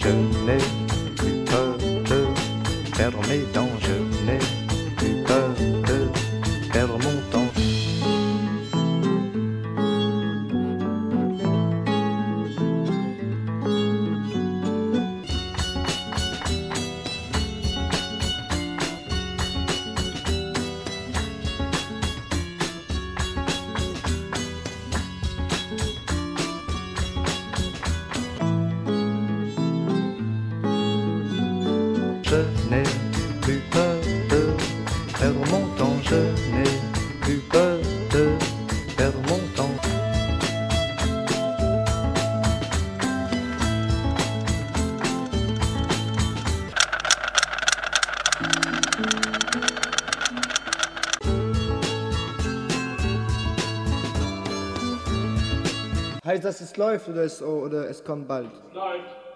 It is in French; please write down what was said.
je n'ai plus peur de perdre mes dents, je n'ai plus peur de perdre mon temps. Je n'ai plus peur de perdre mon temps, je n'ai plus peur de perdre mon temps. Heißt das, es läuft oder es kommt bald? Läuft.